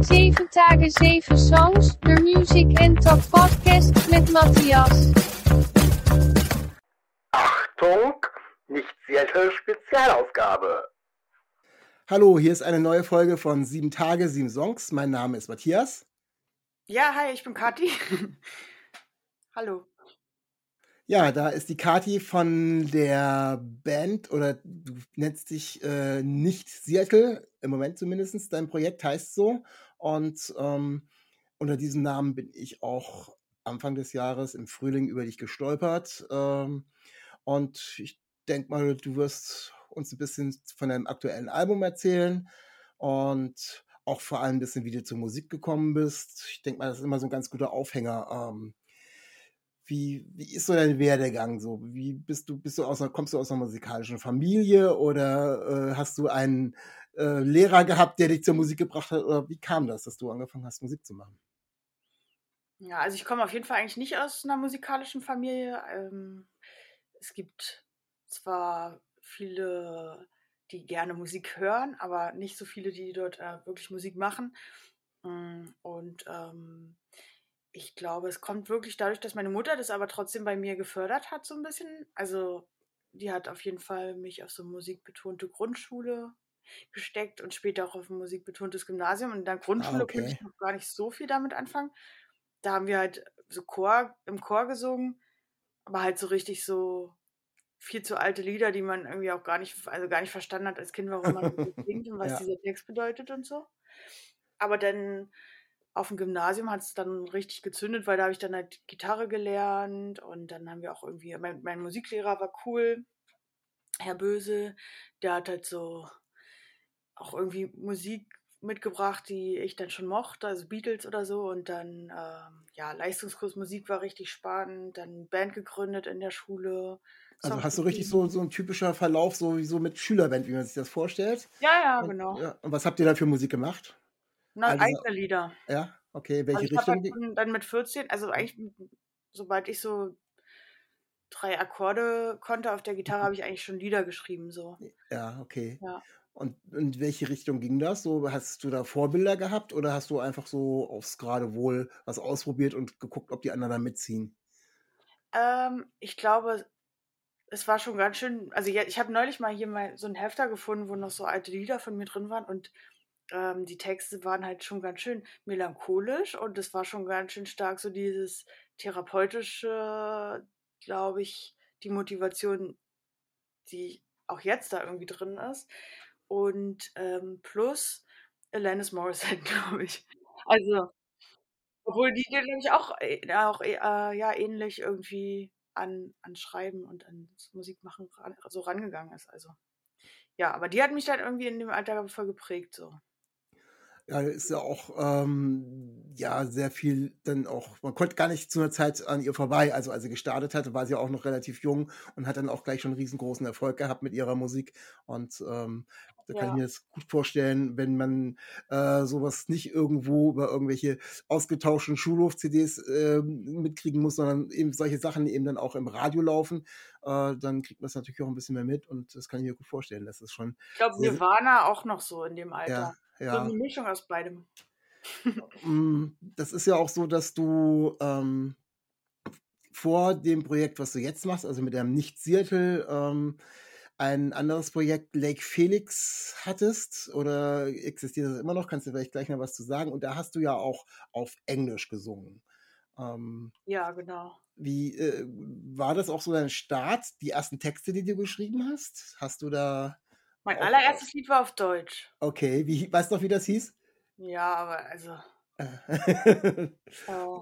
7 Tage 7 Songs, de Music and Talk Podcast mit Matthias. Achtung, nicht Seattle Spezialausgabe. Hallo, hier ist eine neue Folge von 7 Tage, 7 Songs. Mein Name ist Matthias. Ja, hi, ich bin Kathi. Hallo. Ja, da ist die Kathi von der Band, oder du nennst dich nicht Seattle, im Moment zumindest. Dein Projekt heißt so. Und unter diesem Namen bin ich auch Anfang des Jahres im Frühling über dich gestolpert. Und ich denke mal, du wirst uns ein bisschen von deinem aktuellen Album erzählen und auch vor allem ein bisschen, wie du zur Musik gekommen bist. Ich denke mal, das ist immer so ein ganz guter Aufhänger. Wie ist so dein Werdegang so? Kommst du aus einer musikalischen Familie oder hast du einen Lehrer gehabt, der dich zur Musik gebracht hat? Oder wie kam das, dass du angefangen hast, Musik zu machen? Ja, also ich komme auf jeden Fall eigentlich nicht aus einer musikalischen Familie. Es gibt zwar viele, die gerne Musik hören, aber nicht so viele, die dort wirklich Musik machen. Und ich glaube, es kommt wirklich dadurch, dass meine Mutter das aber trotzdem bei mir gefördert hat, so ein bisschen. Also die hat auf jeden Fall mich auf so eine musikbetonte Grundschule gesteckt und später auch auf ein musikbetontes Gymnasium. Und in der Grundschule konnte ich noch gar nicht so viel damit anfangen. Da haben wir halt so im Chor gesungen, aber halt so richtig so viel zu alte Lieder, die man irgendwie auch gar nicht verstanden hat als Kind, warum man so singt und was Ja. dieser Text bedeutet und so. Aber dann auf dem Gymnasium hat es dann richtig gezündet, weil da habe ich dann halt Gitarre gelernt und dann haben wir auch irgendwie, mein Musiklehrer war cool, Herr Böse, der hat halt so auch irgendwie Musik mitgebracht, die ich dann schon mochte, also Beatles oder so. Und dann, Leistungskurs Musik war richtig spannend, dann Band gegründet in der Schule. Also Songs hast du richtig geschrieben. so ein typischer Verlauf, so wie so mit Schülerband, wie man sich das vorstellt? Ja, Und, genau. ja, und was habt ihr da für Musik gemacht? Na, eigene Lieder. Ja, okay. Also Welche ich habe Richtung? halt dann mit 14, also eigentlich, sobald ich so 3 Akkorde konnte auf der Gitarre, habe ich eigentlich schon Lieder geschrieben, so. Ja, okay. Ja. Und in welche Richtung ging das? So, hast du da Vorbilder gehabt oder hast du einfach so aufs Geradewohl was ausprobiert und geguckt, ob die anderen da mitziehen? Ich glaube, es war schon ganz schön, also ja, ich habe neulich mal hier mal so 'n Hefter gefunden, wo noch so alte Lieder von mir drin waren und die Texte waren halt schon ganz schön melancholisch und es war schon ganz schön stark so dieses therapeutische, glaube ich, die Motivation, die auch jetzt da irgendwie drin ist. Und plus Alanis Morissette, glaube ich. Also, obwohl die, glaube ich, auch ähnlich irgendwie an Schreiben und ans Musikmachen rangegangen ist. Also, ja, aber die hat mich dann irgendwie in dem Alter voll geprägt, so. Ja, ist ja auch ja sehr viel dann auch, man konnte gar nicht zu einer Zeit an ihr vorbei. Also als sie gestartet hatte, war sie auch noch relativ jung und hat dann auch gleich schon einen riesengroßen Erfolg gehabt mit ihrer Musik. Und da kann ich Ja. mir das gut vorstellen, wenn man sowas nicht irgendwo über irgendwelche ausgetauschten Schulhof-CDs mitkriegen muss, sondern eben solche Sachen, die eben dann auch im Radio laufen, dann kriegt man das natürlich auch ein bisschen mehr mit und das kann ich mir gut vorstellen. Das ist schon Ich glaube, sehr, Nirvana auch noch so in dem Alter. ja, So ja. eine Mischung aus beidem. Das ist ja auch so, dass du vor dem Projekt, was du jetzt machst, also mit deinem Nicht-Seattle, ein anderes Projekt Lake Felix hattest oder existiert das immer noch? Kannst du vielleicht gleich noch was zu sagen? Und da hast du ja auch auf Englisch gesungen. Ja, genau. Wie war das auch so dein Start, die ersten Texte, die du geschrieben hast? Hast du da Mein auch, allererstes Lied war auf Deutsch. okay, weißt du noch, wie das hieß? Ja, aber also, äh,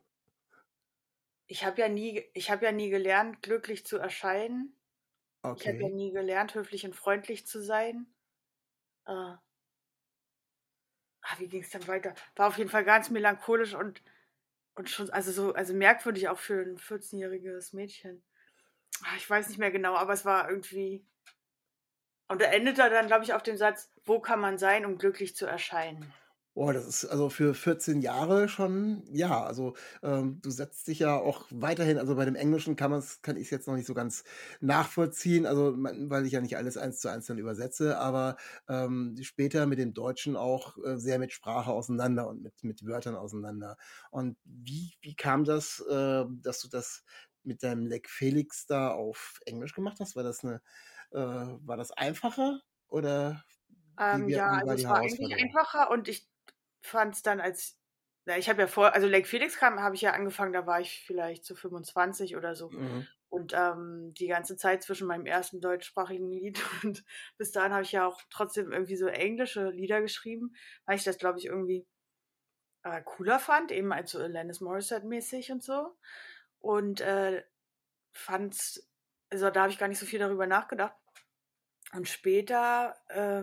ich habe ja nie gelernt, glücklich zu erscheinen. Ich habe ja Okay. nie gelernt, höflich und freundlich zu sein. Äh, wie ging es dann weiter? War auf jeden Fall ganz melancholisch und schon, also merkwürdig auch für ein 14-jähriges Mädchen. Ich weiß nicht mehr genau, aber es war irgendwie. Und er endete dann, glaube ich, auf dem Satz, wo kann man sein, um glücklich zu erscheinen? Oh, das ist also für 14 Jahre schon, ja, also du setzt dich ja auch weiterhin, also bei dem Englischen kann ich es jetzt noch nicht so ganz nachvollziehen, also weil ich ja nicht alles eins zu eins dann übersetze, aber später mit dem Deutschen auch sehr mit Sprache auseinander und mit Wörtern auseinander. Und wie kam das, dass du das mit deinem Leg Felix da auf Englisch gemacht hast? War das einfacher oder Ja, wie also war die es war eigentlich Herausforderung? einfacher und ich fand es dann als ich habe ja also Lake Felix habe ich ja angefangen, da war ich vielleicht so 25 oder so. Mhm. Und, die ganze Zeit zwischen meinem ersten deutschsprachigen Lied und bis dahin habe ich ja auch trotzdem irgendwie so englische Lieder geschrieben, weil ich das, glaube ich, irgendwie, cooler fand, eben als so Alanis Morissette-mäßig und so. Und, fand's also, da habe ich gar nicht so viel darüber nachgedacht. Und später,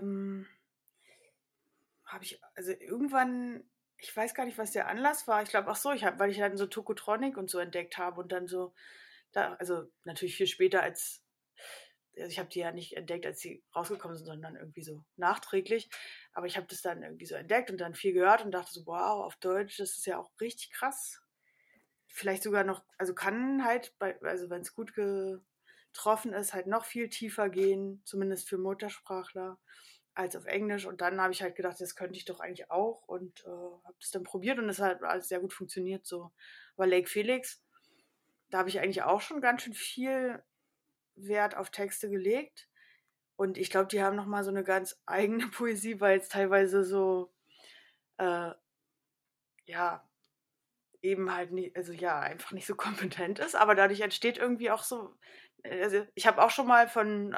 habe ich also irgendwann ich weiß gar nicht, was der Anlass war. Ich glaube, ach so, weil ich dann so Tokotronic und so entdeckt habe und dann so also natürlich viel später also ich habe die ja nicht entdeckt, als sie rausgekommen sind, sondern irgendwie so nachträglich. Aber ich habe das dann irgendwie so entdeckt und dann viel gehört und dachte so, wow, auf Deutsch, das ist ja auch richtig krass. Vielleicht sogar noch, also kann halt also wenn es gut getroffen ist, halt noch viel tiefer gehen, zumindest für Muttersprachler, als auf Englisch. Und dann habe ich halt gedacht, das könnte ich doch eigentlich auch und habe das dann probiert und es hat alles sehr gut funktioniert so. Aber Lake Felix, da habe ich eigentlich auch schon ganz schön viel Wert auf Texte gelegt. Und ich glaube, die haben nochmal so eine ganz eigene Poesie, weil es teilweise so, äh, ja, eben halt nicht, also ja, einfach nicht so kompetent ist. Aber dadurch entsteht irgendwie auch so, also ich habe auch schon mal von,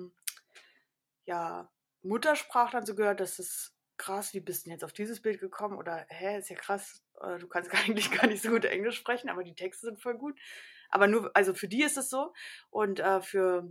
ja, Muttersprachlern so gehört, dass es krass, wie bist du denn jetzt auf dieses Bild gekommen? Oder, hä, ist ja krass, du kannst eigentlich gar nicht so gut Englisch sprechen, aber die Texte sind voll gut. Aber nur, also für die ist es so. Und für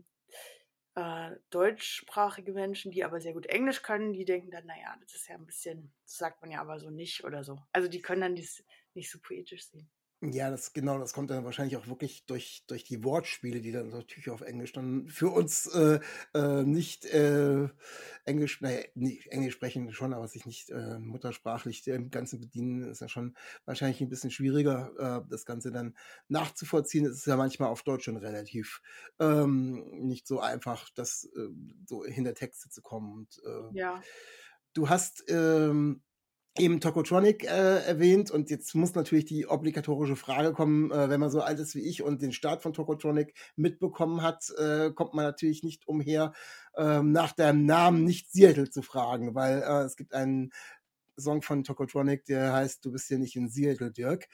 deutschsprachige Menschen, die aber sehr gut Englisch können, die denken dann, naja, das ist ja ein bisschen, das sagt man ja aber so nicht oder so. Also die können dann das nicht so poetisch sehen. Ja, das kommt dann wahrscheinlich auch wirklich durch die Wortspiele, die dann natürlich auf Englisch dann für uns nicht Englisch, naja, nee, Englisch sprechen schon, aber sich nicht muttersprachlich dem Ganzen bedienen, ist ja schon wahrscheinlich ein bisschen schwieriger, das Ganze dann nachzuvollziehen. Es ist ja manchmal auf Deutsch schon relativ nicht so einfach, das so hinter Texte zu kommen. Und Ja, du hast eben Tokotronic erwähnt und jetzt muss natürlich die obligatorische Frage kommen, wenn man so alt ist wie ich und den Start von Tokotronic mitbekommen hat, kommt man natürlich nicht umher, nach deinem Namen nicht Seattle zu fragen, weil es gibt einen Song von Tokotronic, der heißt Du bist hier nicht in Seattle, Dirk.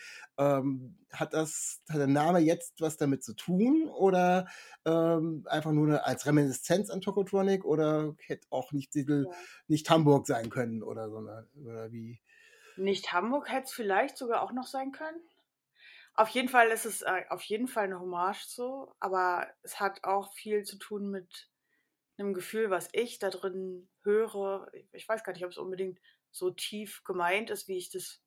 Hat der Name jetzt was damit zu tun oder einfach nur als Reminiszenz an Tokotronic oder hätte auch nicht Seattle, ja. nicht Hamburg sein können oder so, oder wie? Nicht Hamburg hätte es vielleicht sogar auch noch sein können. Auf jeden Fall ist es auf jeden Fall eine Hommage so, aber es hat auch viel zu tun mit einem Gefühl, was ich da drin höre. Ich weiß gar nicht, ob es unbedingt so tief gemeint ist, wie ich das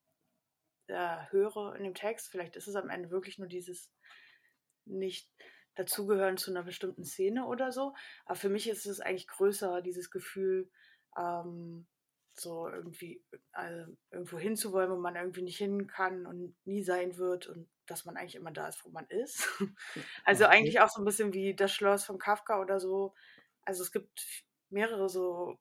höre in dem Text. Vielleicht ist es am Ende wirklich nur dieses nicht dazugehören zu einer bestimmten Szene oder so. Aber für mich ist es eigentlich größer, dieses Gefühl, ähm, so irgendwie irgendwo hinzuwollen, wo man irgendwie nicht hin kann und nie sein wird und dass man eigentlich immer da ist, wo man ist. Also Okay. eigentlich auch so ein bisschen wie das Schloss von Kafka oder so. Also es gibt mehrere so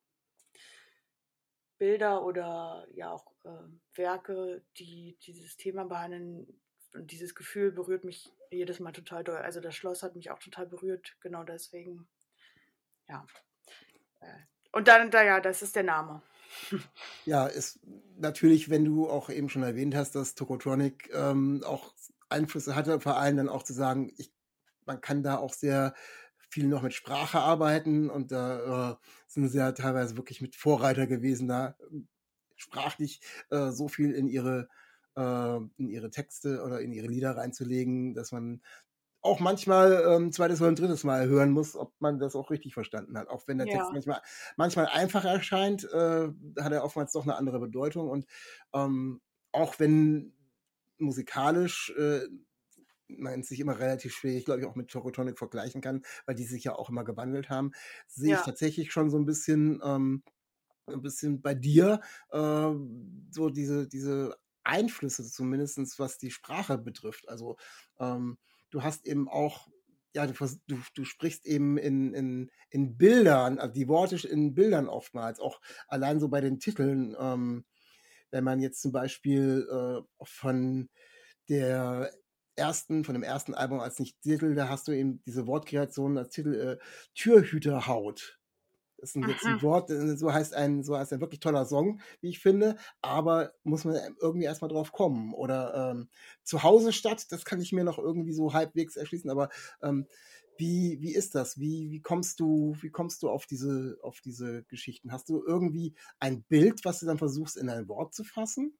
Bilder oder ja auch Werke, die dieses Thema behandeln. Und dieses Gefühl berührt mich jedes Mal total doll. Also das Schloss hat mich auch total berührt, genau deswegen. Ja. Äh, Und dann, ja, das ist der Name. Ja, ist natürlich, wenn du auch eben schon erwähnt hast, dass Tokotronic auch Einflüsse hatte, vor allem dann auch zu sagen, man kann da auch sehr viel noch mit Sprache arbeiten und da sind sie ja teilweise wirklich mit Vorreiter gewesen, da sprachlich so viel in ihre Texte oder in ihre Lieder reinzulegen, dass man auch manchmal zweites oder ein drittes Mal hören muss, ob man das auch richtig verstanden hat. Auch wenn der Text Ja, manchmal einfach erscheint, hat er oftmals doch eine andere Bedeutung. Und auch wenn musikalisch man sich immer relativ schwierig, glaube ich, auch mit Tokotronic vergleichen kann, weil die sich ja auch immer gewandelt haben, sehe ich ja, tatsächlich schon so ein bisschen ein bisschen bei dir so diese Einflüsse zumindestens, was die Sprache betrifft. Also du hast eben auch, ja, du sprichst eben in Bildern, also die Worte in Bildern oftmals, auch allein so bei den Titeln. Wenn man jetzt zum Beispiel der von dem ersten Album als nicht Titel, da hast du eben diese Wortkreation als Titel Türhüterhaut. Das ist jetzt ein Mhm. Wort, so heißt ein wirklich toller Song, wie ich finde, aber muss man irgendwie erstmal drauf kommen. Oder zu Hause statt, das kann ich mir noch irgendwie so halbwegs erschließen, aber wie ist das? Wie kommst du auf diese Geschichten? Hast du irgendwie ein Bild, was du dann versuchst, in ein Wort zu fassen?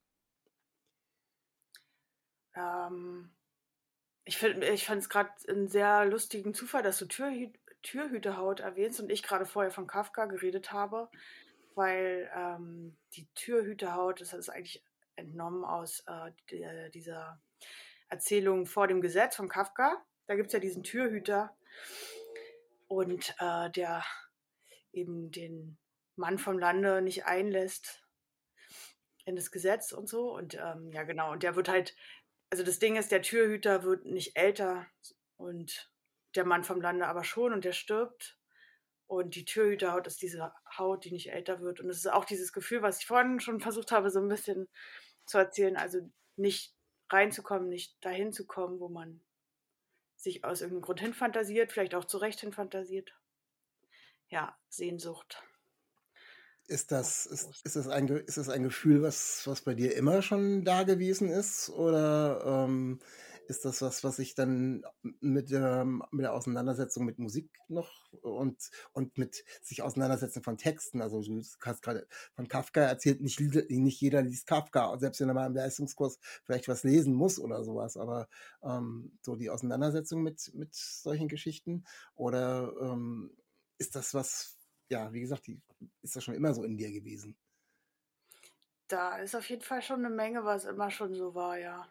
Ähm, ich fand es gerade einen sehr lustigen Zufall, dass du Türhüterhaut erwähnst und ich gerade vorher von Kafka geredet habe, weil die Türhüterhaut, das ist eigentlich entnommen aus dieser Erzählung Vor dem Gesetz von Kafka. Da gibt es ja diesen Türhüter und der eben den Mann vom Lande nicht einlässt in das Gesetz und so. Und ja, genau. Und der wird halt, also das Ding ist, der Türhüter wird nicht älter und der Mann vom Lande aber schon und der stirbt. Und die Türhüterhaut ist diese Haut, die nicht älter wird. Und es ist auch dieses Gefühl, was ich vorhin schon versucht habe, so ein bisschen zu erzählen. Also nicht reinzukommen, nicht dahin zu kommen, wo man sich aus irgendeinem Grund hinfantasiert, vielleicht auch zu Recht hinfantasiert. Ja, Sehnsucht. Ist Was das, ist, groß. ist das ein Gefühl, was bei dir immer schon da gewesen ist? Oder ist das was sich dann mit der Auseinandersetzung mit Musik noch und mit sich auseinandersetzen von Texten? Also du hast gerade von Kafka erzählt, nicht jeder liest Kafka, selbst wenn er mal im Leistungskurs vielleicht was lesen muss oder sowas, aber so die Auseinandersetzung mit solchen Geschichten? Oder ist das was, ja, wie gesagt, ist das schon immer so in dir gewesen? Da ist auf jeden Fall schon eine Menge, was immer schon so war, ja.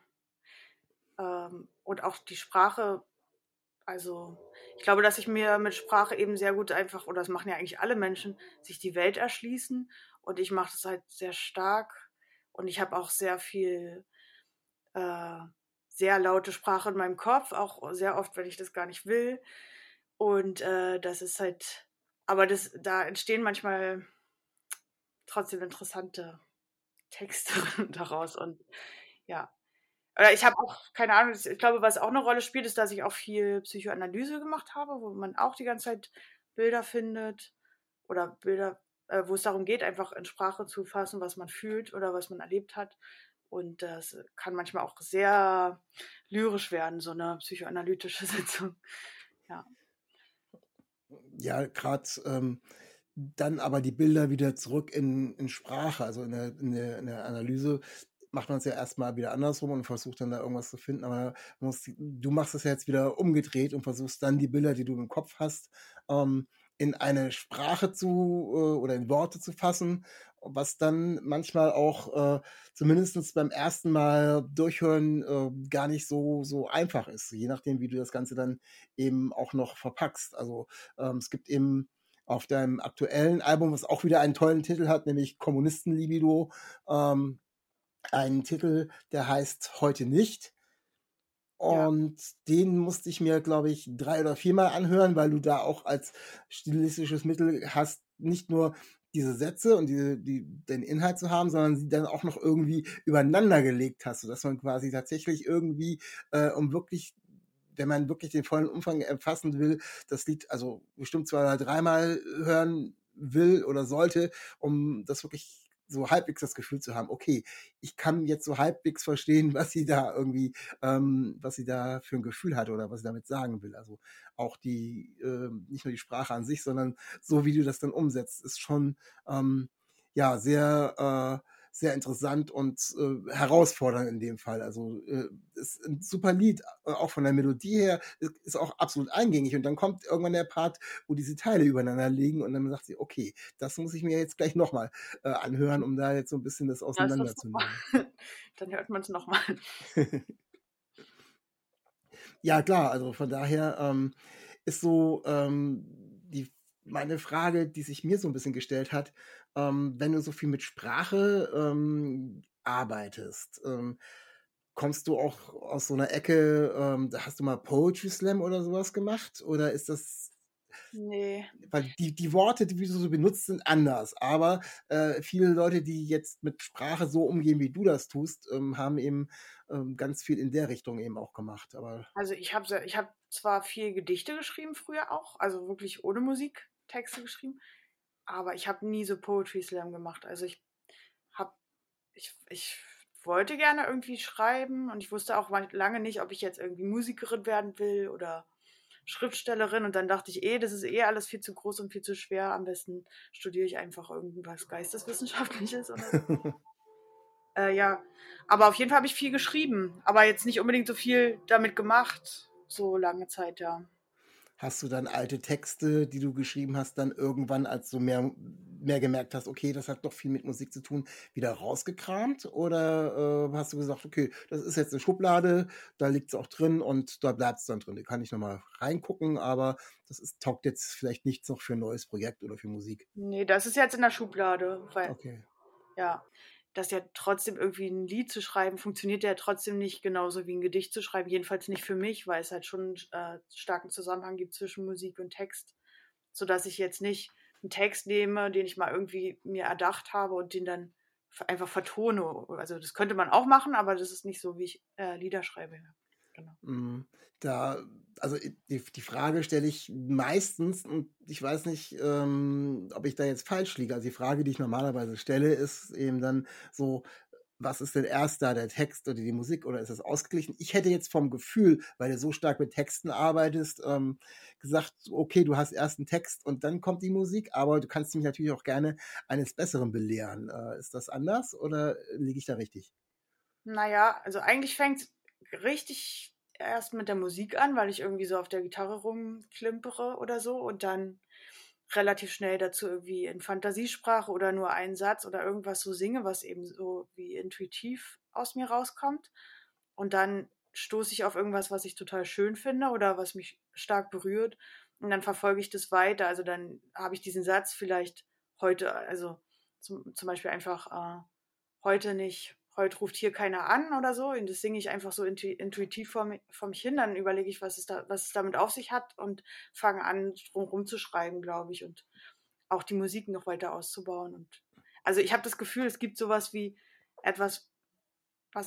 Und auch die Sprache, also ich glaube, dass ich mir mit Sprache eben sehr gut einfach, oder das machen ja eigentlich alle Menschen, sich die Welt erschließen. Und ich mache das halt sehr stark. Und ich habe auch sehr viel, äh, sehr laute Sprache in meinem Kopf, auch sehr oft, wenn ich das gar nicht will. Und das ist halt, aber da entstehen manchmal trotzdem interessante Texte daraus. Und ja, ich habe auch keine Ahnung, ich glaube, was auch eine Rolle spielt, ist, dass ich auch viel Psychoanalyse gemacht habe, wo man auch die ganze Zeit Bilder findet oder Bilder, wo es darum geht, einfach in Sprache zu fassen, was man fühlt oder was man erlebt hat. Und das kann manchmal auch sehr lyrisch werden, so eine psychoanalytische Sitzung. Ja. Ja, gerade dann aber die Bilder wieder zurück in Sprache, also in der Analyse macht man es ja erstmal wieder andersrum und versucht dann da irgendwas zu finden, aber du machst es ja jetzt wieder umgedreht und versuchst dann die Bilder, die du im Kopf hast, in eine Sprache oder in Worte zu fassen, was dann manchmal auch zumindest beim ersten Mal durchhören gar nicht so einfach ist, je nachdem, wie du das Ganze dann eben auch noch verpackst. Also es gibt eben auf deinem aktuellen Album, was auch wieder einen tollen Titel hat, nämlich Kommunistenlibido, einen Titel, der heißt Heute nicht. Ja. Und den musste ich mir, glaube ich, 3 oder 4 Mal anhören, weil du da auch als stilistisches Mittel hast, nicht nur diese Sätze und den Inhalt zu haben, sondern sie dann auch noch irgendwie übereinander gelegt hast, sodass man quasi tatsächlich irgendwie, um wirklich, wenn man wirklich den vollen Umfang erfassen will, das Lied also bestimmt 2 oder 3 Mal hören will oder sollte, um das wirklich so halbwegs das Gefühl zu haben, okay, ich kann jetzt so halbwegs verstehen, was sie da für ein Gefühl hat oder was sie damit sagen will. Also auch nicht nur die Sprache an sich, sondern so wie du das dann umsetzt, ist schon ja sehr interessant und herausfordernd in dem Fall. Also ist ein super Lied, auch von der Melodie her, ist auch absolut eingängig. Und dann kommt irgendwann der Part, wo diese Teile übereinander liegen und dann sagt sie, okay, das muss ich mir jetzt gleich nochmal anhören, um da jetzt so ein bisschen das Ja, ist das nochmal. auseinanderzunehmen. Dann hört man es nochmal. Ja, klar, also von daher ist so meine Frage, die sich mir so ein bisschen gestellt hat, wenn du so viel mit Sprache arbeitest, kommst du auch aus so einer Ecke, da hast du mal Poetry Slam oder sowas gemacht? Oder ist das, Nee. weil die Worte, die du so benutzt, sind anders, aber viele Leute, die jetzt mit Sprache so umgehen, wie du das tust, haben eben ganz viel in der Richtung eben auch gemacht. Aber Also ich hab zwar viel Gedichte geschrieben früher auch, also wirklich ohne Musik Texte geschrieben, aber ich habe nie so Poetry Slam gemacht. Also hab, ich wollte gerne irgendwie schreiben und ich wusste auch lange nicht, ob ich jetzt irgendwie Musikerin werden will oder Schriftstellerin. Und dann dachte ich, das ist alles viel zu groß und viel zu schwer. Am besten studiere ich einfach irgendwas Geisteswissenschaftliches oder so. Ja, aber auf jeden Fall habe ich viel geschrieben, aber jetzt nicht unbedingt so viel damit gemacht, so lange Zeit, ja. hast du dann alte Texte, die du geschrieben hast, dann irgendwann, als du mehr gemerkt hast, okay, das hat doch viel mit Musik zu tun, wieder rausgekramt? Oder hast du gesagt, okay, das ist jetzt eine Schublade, da liegt es auch drin und da bleibt es dann drin. Da kann ich nochmal reingucken, aber taugt jetzt vielleicht nichts noch für ein neues Projekt oder für Musik. Nee, das ist jetzt in der Schublade, weil, Okay. ja, das ja trotzdem irgendwie ein Lied zu schreiben, funktioniert ja trotzdem nicht genauso wie ein Gedicht zu schreiben. Jedenfalls nicht für mich, weil es halt schon starken Zusammenhang gibt zwischen Musik und Text, sodass ich jetzt nicht einen Text nehme, den ich mal irgendwie mir erdacht habe und den dann einfach vertone. Also das könnte man auch machen, aber das ist nicht so, wie ich Lieder schreibe. Ja. Genau. Mm, Da, also die Frage stelle ich meistens, und ich weiß nicht, ob ich da jetzt falsch liege. Also die Frage, die ich normalerweise stelle, ist eben dann so, was ist denn erst da, der Text oder die Musik, oder ist das ausgeglichen? Ich hätte jetzt vom Gefühl, weil du so stark mit Texten arbeitest, gesagt, okay, du hast erst einen Text und dann kommt die Musik, aber du kannst mich natürlich auch gerne eines Besseren belehren. Ist das anders oder liege ich da richtig? Naja, also eigentlich fängt es richtig erst mit der Musik an, weil ich irgendwie so auf der Gitarre rumklimpere oder so und dann relativ schnell dazu irgendwie in Fantasiesprache oder nur einen Satz oder irgendwas so singe, was eben so wie intuitiv aus mir rauskommt. Und dann stoße ich auf irgendwas, was ich total schön finde oder was mich stark berührt. Und dann verfolge ich das weiter. Also dann habe ich diesen Satz vielleicht heute, also zum Beispiel einfach heute nicht, heute ruft hier keiner an oder so. Und das singe ich einfach so intuitiv vor mich hin. Dann überlege ich, was es damit auf sich hat und fange an, drumherum zu schreiben, glaube ich. Und auch die Musik noch weiter auszubauen. Und also ich habe das Gefühl, es gibt sowas wie etwas, was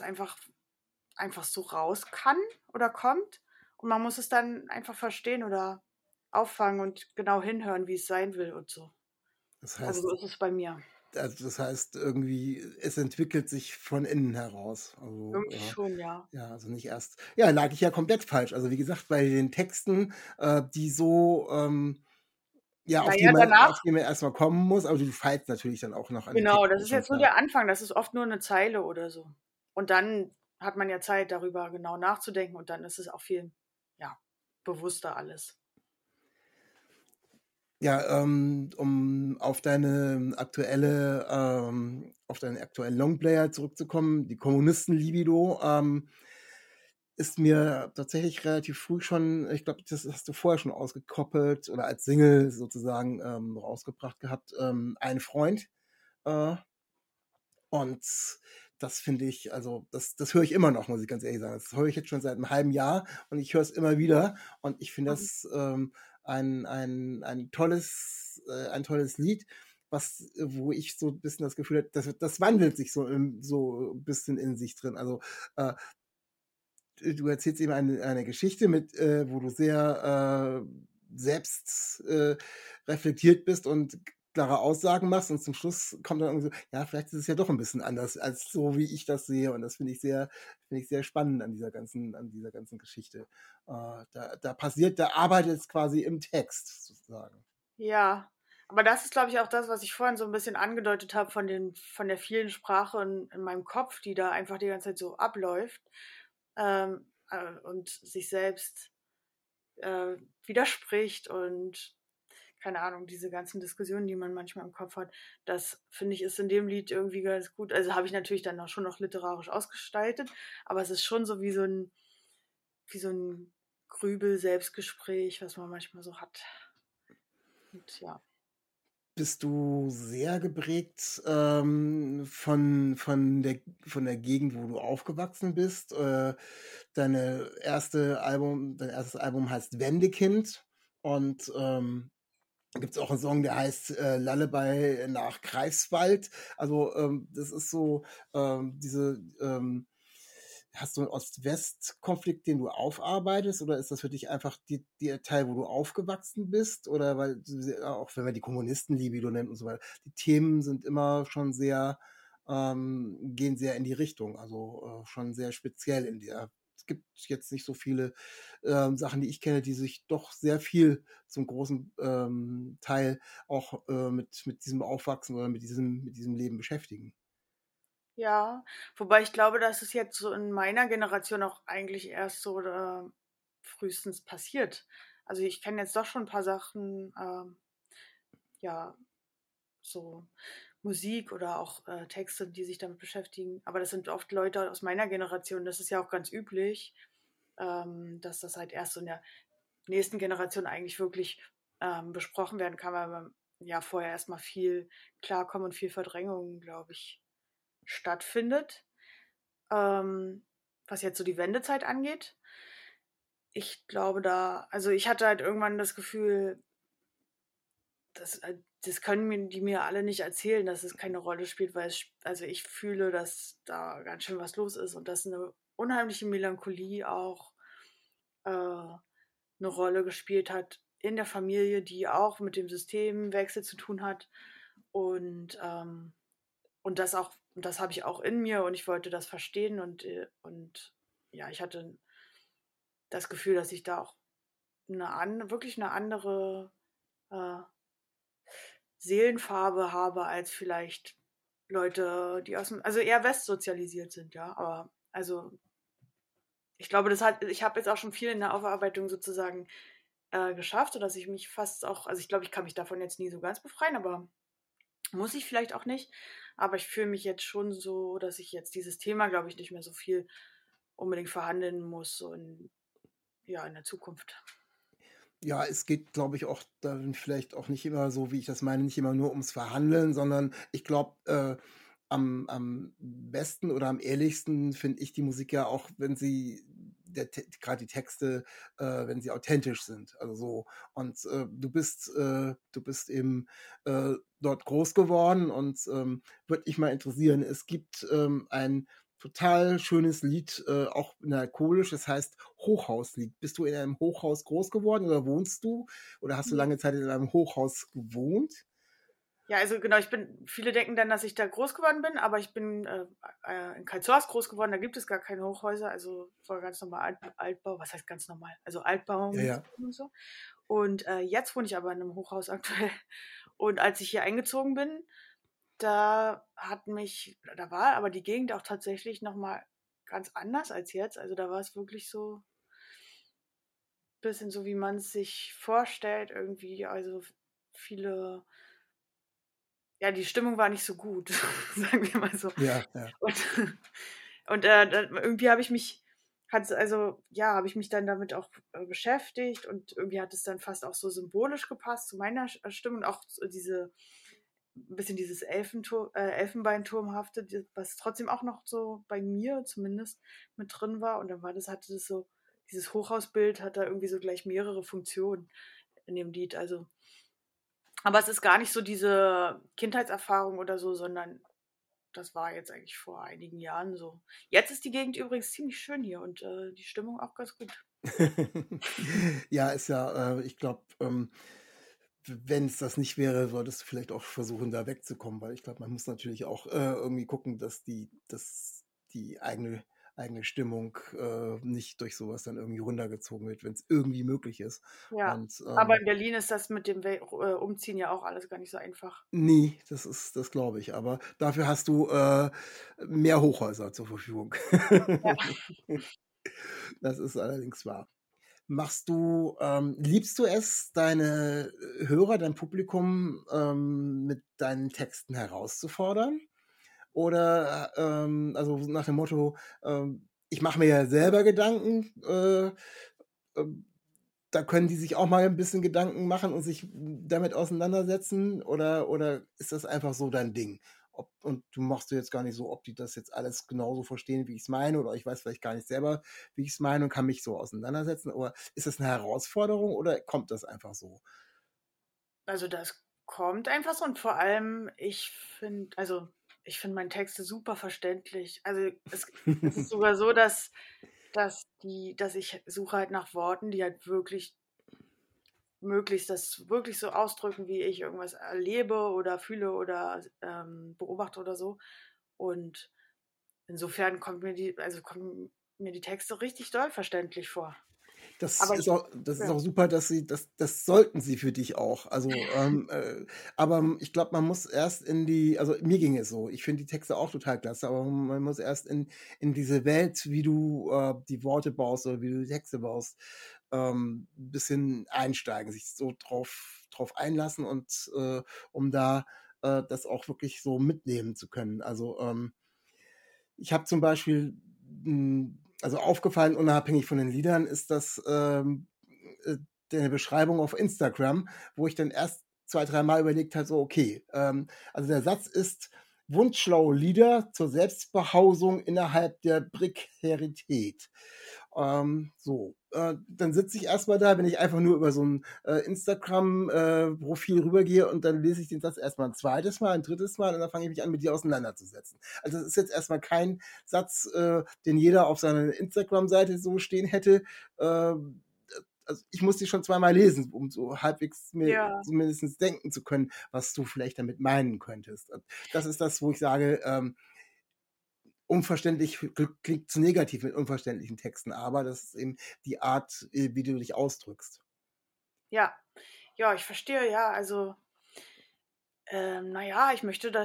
einfach so raus kann oder kommt. Und man muss es dann einfach verstehen oder auffangen und genau hinhören, wie es sein will und so. Das Also so heißt, ist es bei mir. irgendwie, es entwickelt sich von innen heraus. Also, Irgendwie schon, ja. ja, also nicht erst. Ja, lag ich ja komplett falsch. Also wie gesagt, bei den Texten, die so, ja, Naja, danach, auf die man erstmal kommen muss, aber du feilst natürlich dann auch noch an den genau, das Texten, ist schon jetzt nur klar. der Anfang, das ist oft nur eine Zeile oder so. Und dann hat man ja Zeit, darüber genau nachzudenken und dann ist es auch viel, ja, bewusster alles. Ja, auf deinen aktuellen Longplayer zurückzukommen, die Kommunisten-Libido, ist mir tatsächlich relativ früh schon, ich glaube, das hast du vorher schon ausgekoppelt oder als Single sozusagen rausgebracht gehabt, ein Freund. Äh, und das finde ich, also das höre ich immer noch, muss ich ganz ehrlich sagen. Das höre ich jetzt schon seit einem halben Jahr und ich höre es immer wieder. Und ich finde Mhm. das ein tolles Lied, wo ich so ein bisschen das Gefühl habe, das wandelt sich so ein bisschen in sich drin. Also äh, du erzählst eben eine Geschichte wo du sehr selbst reflektiert bist und klare Aussagen machst und zum Schluss kommt dann irgendwie so, ja, vielleicht ist es ja doch ein bisschen anders als so, wie ich das sehe. Und das finde ich sehr spannend an dieser ganzen Geschichte. Da arbeitet es quasi im Text sozusagen. Ja, aber das ist, glaube ich, auch das, was ich vorhin so ein bisschen angedeutet habe von der vielen Sprache in meinem Kopf, die da einfach die ganze Zeit so abläuft und sich selbst äh, widerspricht und keine Ahnung, diese ganzen Diskussionen, die man manchmal im Kopf hat, das finde ich ist in dem Lied irgendwie ganz gut. Also habe ich natürlich dann auch schon noch literarisch ausgestaltet, aber es ist schon so wie so ein Grübel-Selbstgespräch, was man manchmal so hat. Und ja. bist du sehr geprägt von der Gegend, wo du aufgewachsen bist? Dein erstes Album heißt Wendekind und gibt es auch einen Song, der heißt Lullaby nach Greifswald. Also das ist so hast du einen Ost-West-Konflikt, den du aufarbeitest, oder ist das für dich einfach der Teil, wo du aufgewachsen bist? Oder weil, auch wenn wir die Kommunistenlibido nennen und so weiter, die Themen sind immer schon sehr, gehen sehr in die Richtung, also schon sehr speziell in der. Es gibt jetzt nicht so viele Sachen, die ich kenne, die sich doch sehr viel zum großen Teil auch mit diesem Aufwachsen oder mit diesem Leben beschäftigen. Ja, wobei ich glaube, dass es jetzt so in meiner Generation auch eigentlich erst so frühestens passiert. Also ich kenne jetzt doch schon ein paar Sachen, ja, so Musik oder auch Texte, die sich damit beschäftigen. Aber das sind oft Leute aus meiner Generation. Das ist ja auch ganz üblich, dass das halt erst so in der nächsten Generation eigentlich wirklich besprochen werden kann, weil man ja vorher erstmal viel Klarkommen und viel Verdrängung, glaube ich, stattfindet. Was jetzt so die Wendezeit angeht. Ich glaube also ich hatte halt irgendwann das Gefühl, das können die mir alle nicht erzählen, dass es keine Rolle spielt, weil also ich fühle, dass da ganz schön was los ist und dass eine unheimliche Melancholie auch eine Rolle gespielt hat in der Familie, die auch mit dem Systemwechsel zu tun hat. Und, und das habe ich auch in mir und ich wollte das verstehen und ja, ich hatte das Gefühl, dass ich da auch wirklich eine andere äh, Seelenfarbe habe als vielleicht Leute, die also eher westsozialisiert sind, ja. Aber also ich glaube, ich habe jetzt auch schon viel in der Aufarbeitung sozusagen geschafft, sodass ich mich fast auch, also ich glaube, ich kann mich davon jetzt nie so ganz befreien, aber muss ich vielleicht auch nicht. Aber ich fühle mich jetzt schon so, dass ich jetzt dieses Thema, glaube ich, nicht mehr so viel unbedingt verhandeln muss und ja, in der Zukunft. Ja, es geht, glaube ich, auch dann vielleicht auch nicht immer so, wie ich das meine, nicht immer nur ums Verhandeln, sondern ich glaube, am besten oder am ehrlichsten finde ich die Musik ja auch, wenn sie gerade die Texte, wenn sie authentisch sind. Also so. Und du bist eben dort groß geworden und würde mich mal interessieren, es gibt ein total schönes Lied, auch melancholisch, das heißt Hochhauslied. Bist du in einem Hochhaus groß geworden oder wohnst du? Oder hast du Nee. lange Zeit in einem Hochhaus gewohnt? Ja, also genau, viele denken dann, dass ich da groß geworden bin, aber ich bin in Karlshorst groß geworden, da gibt es gar keine Hochhäuser, also war ganz normal Altbau, was heißt ganz normal? Also Altbau Ja, ja. und so. Und jetzt wohne ich aber in einem Hochhaus aktuell. Und als ich hier eingezogen bin, da war aber die Gegend auch tatsächlich nochmal ganz anders als jetzt. Also da war es wirklich so ein bisschen so, wie man es sich vorstellt, irgendwie. Also viele, ja, die Stimmung war nicht so gut, sagen wir mal so. Ja, ja. Und, und irgendwie habe ich mich dann damit auch beschäftigt und irgendwie hat es dann fast auch so symbolisch gepasst zu meiner Stimmung, auch so ein bisschen dieses Elfenbeinturmhafte, was trotzdem auch noch so bei mir zumindest mit drin war. Und dann hatte das so, dieses Hochhausbild hat da irgendwie so gleich mehrere Funktionen in dem Lied. Also, aber es ist gar nicht so diese Kindheitserfahrung oder so, sondern das war jetzt eigentlich vor einigen Jahren so. Jetzt ist die Gegend übrigens ziemlich schön hier und die Stimmung auch ganz gut. Ja, ist ja, ich glaube, wenn es das nicht wäre, solltest du vielleicht auch versuchen, da wegzukommen, weil ich glaube, man muss natürlich auch irgendwie gucken, dass die eigene Stimmung nicht durch sowas dann irgendwie runtergezogen wird, wenn es irgendwie möglich ist. Ja, Und aber in Berlin ist das mit dem Umziehen ja auch alles gar nicht so einfach. nee, das glaube ich. Aber dafür hast du mehr Hochhäuser zur Verfügung. Ja. Das ist allerdings wahr. Liebst du es, deine Hörer, dein Publikum mit deinen Texten herauszufordern? Oder also nach dem Motto, ich mache mir ja selber Gedanken, da können die sich auch mal ein bisschen Gedanken machen und sich damit auseinandersetzen oder ist das einfach so dein Ding? Und du machst dir jetzt gar nicht so, ob die das jetzt alles genauso verstehen, wie ich es meine, oder ich weiß vielleicht gar nicht selber, wie ich es meine und kann mich so auseinandersetzen. Oder ist das eine Herausforderung oder kommt das einfach so? Also das kommt einfach so und vor allem, ich finde meine Texte super verständlich. Also es ist sogar so, dass ich suche halt nach Worten, die halt wirklich möglichst das wirklich so ausdrücken, wie ich irgendwas erlebe oder fühle oder beobachte oder so. Und insofern kommen mir die Texte richtig doll verständlich vor. Aber ich, Das ist ja. auch super, dass das sollten sie für dich auch. Also, aber ich glaube, man muss erst also mir ging es so, ich finde die Texte auch total klasse, aber man muss erst in diese Welt, wie du die Worte baust oder wie du die Texte baust, ein bisschen einsteigen, sich so drauf einlassen und um da das auch wirklich so mitnehmen zu können. Also, ich habe zum Beispiel, also aufgefallen, unabhängig von den Liedern, ist das äh, der Beschreibung auf Instagram, wo ich dann erst 2, 3 Mal überlegt habe, so, okay, also der Satz ist, wunschschlaue Lieder zur Selbstbehausung innerhalb der Prekärität. Dann sitze ich erstmal da, wenn ich einfach nur über so ein Instagram-Profil rübergehe und dann lese ich den Satz erstmal ein zweites Mal, ein drittes Mal und dann fange ich mich an, mit dir auseinanderzusetzen. Also das ist jetzt erstmal kein Satz, den jeder auf seiner Instagram-Seite so stehen hätte. Also ich muss die schon zweimal lesen, um so halbwegs mir Ja, zumindest denken zu können, was du vielleicht damit meinen könntest. Das ist das, wo ich sage, unverständlich klingt zu negativ mit unverständlichen Texten, aber das ist eben die Art, wie du dich ausdrückst. ja, ja, ich verstehe, ja. Also, naja,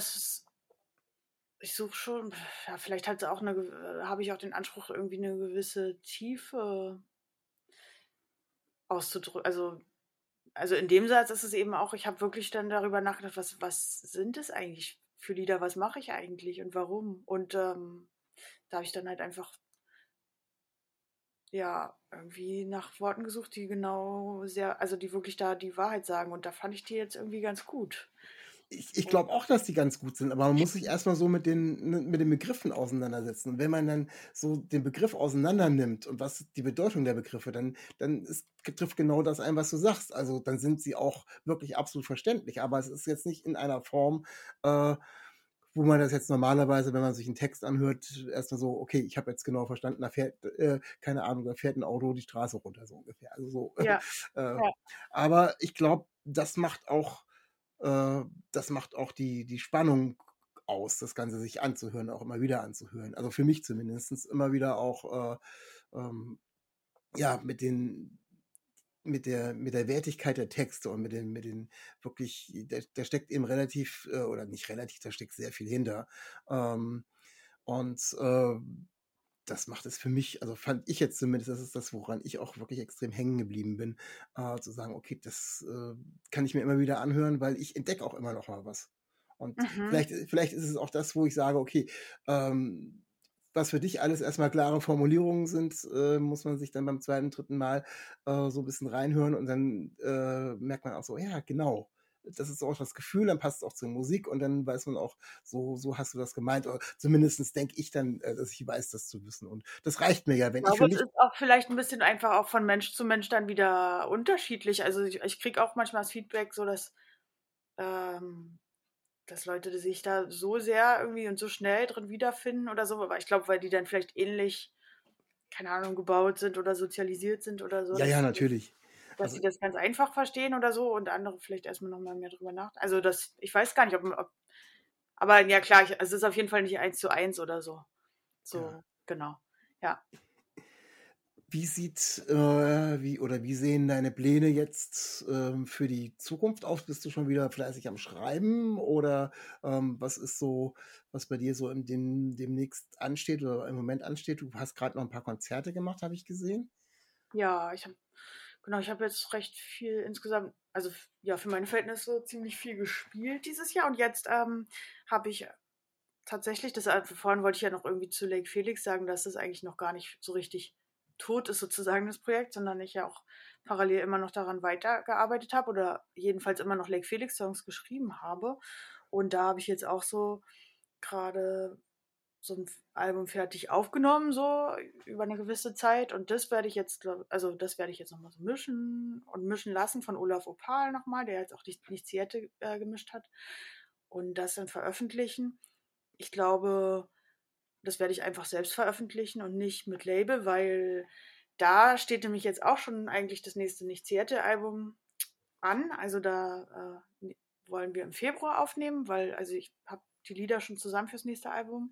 ich suche schon, ja, vielleicht halt auch habe ich auch den Anspruch, irgendwie eine gewisse Tiefe auszudrücken. Also in dem Satz ist es eben auch, ich habe wirklich dann darüber nachgedacht, was sind es eigentlich für Lieder, was mache ich eigentlich und warum? Und da habe ich dann halt einfach, ja, irgendwie nach Worten gesucht, die genau also die wirklich da die Wahrheit sagen. Und da fand ich die jetzt irgendwie ganz gut. Ich Und, glaube auch, dass die ganz gut sind, aber man muss sich erstmal so mit den Begriffen auseinandersetzen. Und wenn man dann so den Begriff auseinander nimmt und was die Bedeutung der Begriffe, trifft genau das ein, was du sagst. Also dann sind sie auch wirklich absolut verständlich, aber es ist jetzt nicht in einer Form, äh, wo man das jetzt normalerweise, wenn man sich einen Text anhört, erstmal so, okay, ich habe jetzt genau verstanden, da fährt, keine Ahnung, da fährt ein Auto die Straße runter, so ungefähr. Also so, ja, äh, ja. aber ich glaube, das macht auch die Spannung aus, das Ganze sich anzuhören, auch immer wieder anzuhören. Also für mich zumindest immer wieder auch ja, mit der Wertigkeit der Texte und mit den wirklich, da steckt eben relativ, oder nicht relativ, da steckt sehr viel hinter. Ähm, und das macht es für mich, also fand ich jetzt zumindest, das ist das, woran ich auch wirklich extrem hängen geblieben bin, zu sagen, okay, das kann ich mir immer wieder anhören, weil ich entdecke auch immer noch mal was. Und Mhm. vielleicht ist es auch das, wo ich sage, okay, was für dich alles erstmal klare Formulierungen sind, muss man sich dann beim zweiten, dritten Mal so ein bisschen reinhören und dann merkt man auch so, ja, genau. Das ist auch das Gefühl, dann passt es auch zur Musik und dann weiß man auch, so hast du das gemeint. Oder zumindest denke ich dann, dass ich weiß, das zu wissen. Und das reicht mir ja, Ich wenn ich glaube, für es mich. ist auch vielleicht ein bisschen einfach auch von Mensch zu Mensch dann wieder unterschiedlich. Also ich kriege auch manchmal das Feedback, so ähm, dass Leute sich da so sehr irgendwie und so schnell drin wiederfinden oder so, aber ich glaube, weil die dann vielleicht ähnlich, keine Ahnung, gebaut sind oder sozialisiert sind oder so, Ja, ja, natürlich. dass Also sie das ganz einfach verstehen oder so und andere vielleicht erstmal noch mal mehr drüber nach. Also ich weiß gar nicht, aber ja klar, es ist auf jeden Fall nicht 1:1 oder so. ja. So, genau. Ja. Wie sehen deine Pläne jetzt für die Zukunft aus? Bist du schon wieder fleißig am Schreiben oder was ist so, was bei dir so demnächst ansteht oder im Moment ansteht? Du hast gerade noch ein paar Konzerte gemacht, habe ich gesehen. Ja, ich habe jetzt recht viel insgesamt, also ja, für meine Verhältnisse ziemlich viel gespielt dieses Jahr und jetzt habe ich tatsächlich, vorhin wollte ich ja noch irgendwie zu Lake Felix sagen, dass das eigentlich noch gar nicht so richtig tot ist sozusagen das Projekt, sondern ich ja auch parallel immer noch daran weitergearbeitet habe oder jedenfalls immer noch Lake Felix Songs geschrieben habe. Und da habe ich jetzt auch so gerade so ein Album fertig aufgenommen, so über eine gewisse Zeit. Und das werde ich jetzt, das werde ich jetzt nochmal so mischen und mischen lassen von Olaf Opal nochmal, der jetzt auch die Niziette gemischt hat. Und das dann veröffentlichen. Ich glaube, das werde ich einfach selbst veröffentlichen und nicht mit Label, weil da steht nämlich jetzt auch schon eigentlich das nächste Niziette-Album an. Also da wollen wir im Februar aufnehmen, weil also ich habe die Lieder schon zusammen fürs nächste Album.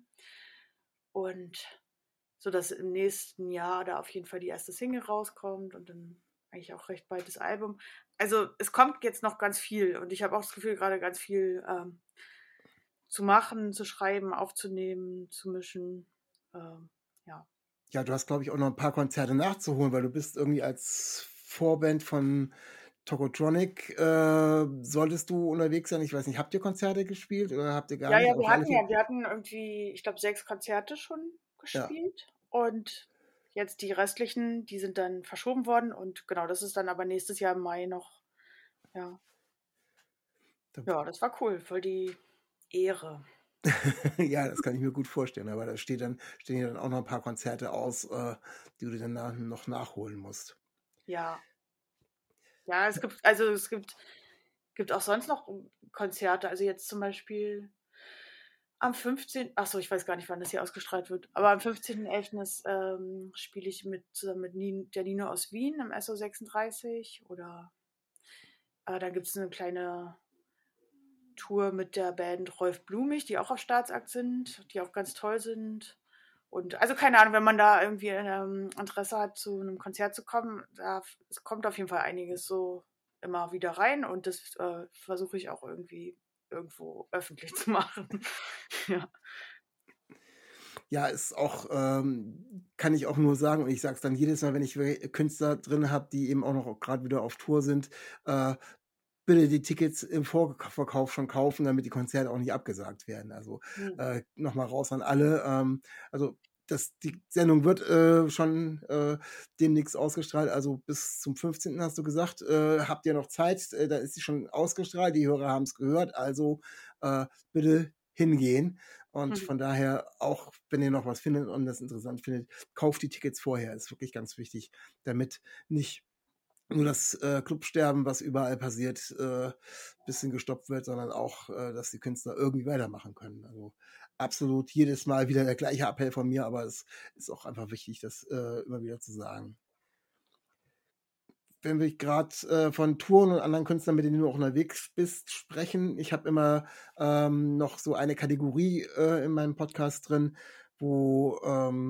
Und so dass im nächsten Jahr da auf jeden Fall die erste Single rauskommt und dann eigentlich auch recht bald das Album. Also es kommt jetzt noch ganz viel und ich habe auch das Gefühl, gerade ganz viel zu machen, zu schreiben, aufzunehmen, zu mischen. Ja. Ja, du hast, glaube ich, auch noch ein paar Konzerte nachzuholen, weil du bist irgendwie als Vorband von Tokotronic, solltest du unterwegs sein. Ich weiß nicht, habt ihr Konzerte gespielt oder habt ihr gar Ja, nicht? ja, Aber auf alle wir hatten irgendwie, ich glaube, 6 Konzerte schon ja, gespielt und jetzt die restlichen, die sind dann verschoben worden und genau, das ist dann aber nächstes Jahr im Mai noch. Ja, da, ja, das war cool, voll die Ehre. ja, das kann ich mir gut vorstellen. Aber da stehen ja dann auch noch ein paar Konzerte aus, die du dann noch nachholen musst. Ja, ja, es gibt auch sonst noch Konzerte. Also jetzt zum Beispiel am 15. Achso, ich weiß gar nicht, wann das hier ausgestrahlt wird. Aber am 15.11. Spiele ich zusammen mit der Nino aus Wien im SO36. Oder dann gibt es eine kleine Tour mit der Band Rolf Blumig, die auch auf Staatsakt sind, die auch ganz toll sind. Und also keine Ahnung, wenn man da irgendwie Interesse hat, zu einem Konzert zu kommen, es kommt auf jeden Fall einiges so immer wieder rein und das versuche ich auch irgendwie irgendwo öffentlich zu machen. Ja. Ja, ist auch, kann ich auch nur sagen, und ich sage es dann jedes Mal, wenn ich Künstler drin habe, die eben auch noch gerade wieder auf Tour sind, bitte die Tickets im Vorverkauf schon kaufen, damit die Konzerte auch nicht abgesagt werden. Also nochmal raus an alle. Also die Sendung wird schon demnächst ausgestrahlt, also bis zum 15. hast du gesagt, habt ihr noch Zeit, da ist sie schon ausgestrahlt, die Hörer haben es gehört, also bitte hingehen. Und von daher, auch wenn ihr noch was findet und das interessant findet, kauft die Tickets vorher. Ist wirklich ganz wichtig, damit nicht nur das Clubsterben, was überall passiert, bisschen gestoppt wird, sondern auch, dass die Künstler irgendwie weitermachen können. Also absolut jedes Mal wieder der gleiche Appell von mir, aber es ist auch einfach wichtig, das immer wieder zu sagen. Wenn wir gerade von Touren und anderen Künstlern, mit denen du auch unterwegs bist, sprechen, ich habe immer noch so eine Kategorie in meinem Podcast drin, wo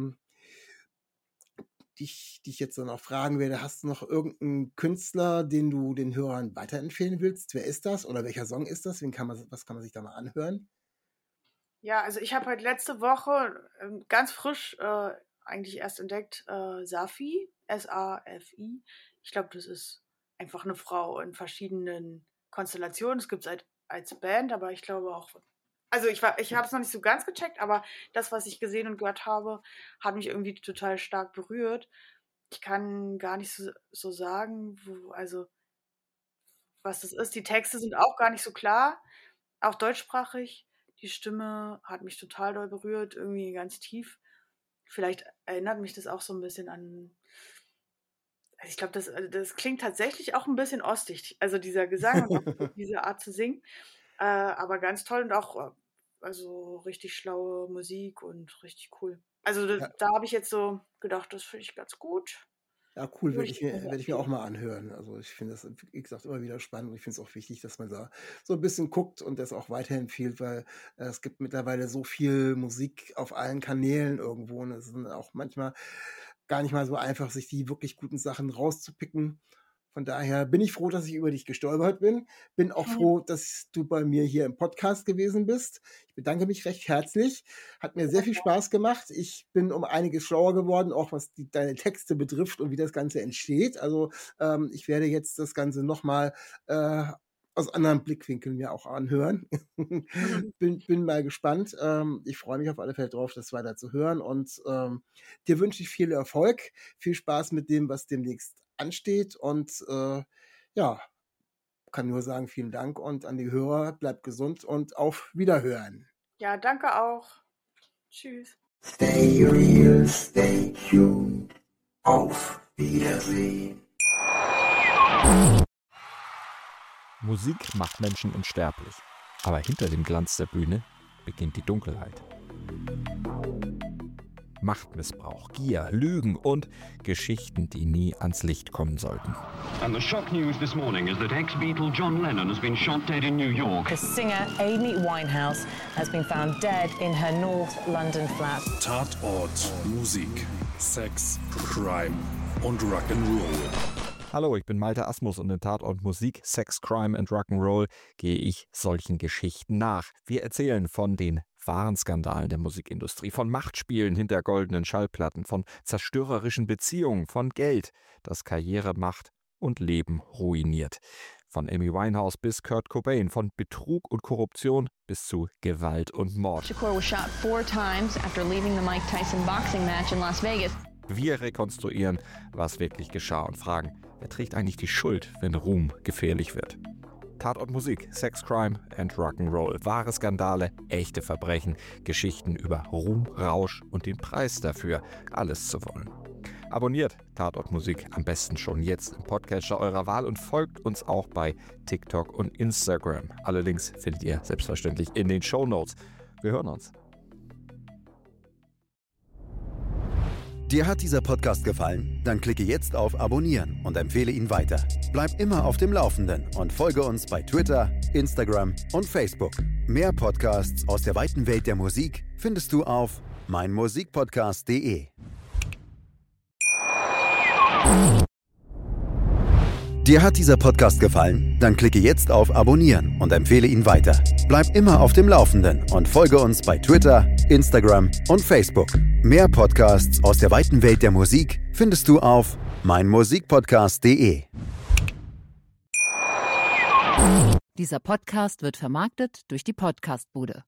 dich jetzt dann auch fragen werde, hast du noch irgendeinen Künstler, den du den Hörern weiterempfehlen willst? Wer ist das oder welcher Song ist das? Was kann man sich da mal anhören? Ja, also ich habe halt letzte Woche ganz frisch eigentlich erst entdeckt Safi, S-A-F-I. Ich glaube, das ist einfach eine Frau in verschiedenen Konstellationen. Es gibt es als Band, aber ich glaube auch, also ich habe es noch nicht so ganz gecheckt, aber das, was ich gesehen und gehört habe, hat mich irgendwie total stark berührt. Ich kann gar nicht so sagen, was das ist. Die Texte sind auch gar nicht so klar, auch deutschsprachig. Die Stimme hat mich total doll berührt, irgendwie ganz tief. Vielleicht erinnert mich das auch so ein bisschen an. Also ich glaube, das klingt tatsächlich auch ein bisschen ostig, also dieser Gesang und auch diese Art zu singen. Aber ganz toll und auch also richtig schlaue Musik und richtig cool. Also Ja, da habe ich jetzt so gedacht, das finde ich ganz gut. ja, cool, Würde ich mir werd ich mir auch mal anhören. Also ich finde das, wie gesagt, immer wieder spannend und ich finde es auch wichtig, dass man da so ein bisschen guckt und das auch weiterempfiehlt, weil es gibt mittlerweile so viel Musik auf allen Kanälen irgendwo und es ist auch manchmal gar nicht mal so einfach, sich die wirklich guten Sachen rauszupicken. Von daher bin ich froh, dass ich über dich gestolpert bin. Bin auch froh, dass du bei mir hier im Podcast gewesen bist. Ich bedanke mich recht herzlich. Hat mir sehr viel Spaß gemacht. Ich bin um einiges schlauer geworden, auch was deine Texte betrifft und wie das Ganze entsteht. Also ich werde jetzt das Ganze nochmal aus anderen Blickwinkeln mir auch anhören. bin mal gespannt. Ich freue mich auf alle Fälle drauf, das weiter zu hören. Und dir wünsche ich viel Erfolg, viel Spaß mit dem, was demnächst ansteht. Und ja, kann nur sagen, vielen Dank. Und an die Hörer, bleibt gesund und auf Wiederhören. Ja, danke auch. Tschüss. Stay real, stay tuned. Auf Wiedersehen. Musik macht Menschen unsterblich. Aber hinter dem Glanz der Bühne beginnt die Dunkelheit. Machtmissbrauch, Gier, Lügen und Geschichten, die nie ans Licht kommen sollten. And the shock news this morning is that ex-Beatle John Lennon has been shot dead in New York. The singer Amy Winehouse has been found dead in her North London flat. Tatort, Musik, Sex, Crime und Rock'n'Roll. Hallo, ich bin Malte Asmus und in Tatort Musik, Sex, Crime and Rock'n'Roll gehe ich solchen Geschichten nach. Wir erzählen von den wahren Skandalen der Musikindustrie, von Machtspielen hinter goldenen Schallplatten, von zerstörerischen Beziehungen, von Geld, das Karriere macht und Leben ruiniert. Von Amy Winehouse bis Kurt Cobain, von Betrug und Korruption bis zu Gewalt und Mord. Shakur was shot 4 times after leaving the Mike Tyson boxing match in Las Vegas. Wir rekonstruieren, was wirklich geschah und fragen, wer trägt eigentlich die Schuld, wenn Ruhm gefährlich wird? Tatort Musik, Sex, Crime and Rock'n'Roll. Wahre Skandale, echte Verbrechen, Geschichten über Ruhm, Rausch und den Preis dafür, alles zu wollen. Abonniert Tatort Musik am besten schon jetzt im Podcatcher eurer Wahl und folgt uns auch bei TikTok und Instagram. Alle Links findet ihr selbstverständlich in den Shownotes. Wir hören uns. Dir hat dieser Podcast gefallen? Dann klicke jetzt auf Abonnieren und empfehle ihn weiter. Bleib immer auf dem Laufenden und folge uns bei Twitter, Instagram und Facebook. Mehr Podcasts aus der weiten Welt der Musik findest du auf meinmusikpodcast.de. Dir hat dieser Podcast gefallen? Dann klicke jetzt auf Abonnieren und empfehle ihn weiter. Bleib immer auf dem Laufenden und folge uns bei Twitter, Instagram und Facebook. Mehr Podcasts aus der weiten Welt der Musik findest du auf meinmusikpodcast.de. Dieser Podcast wird vermarktet durch die Podcast-Bude.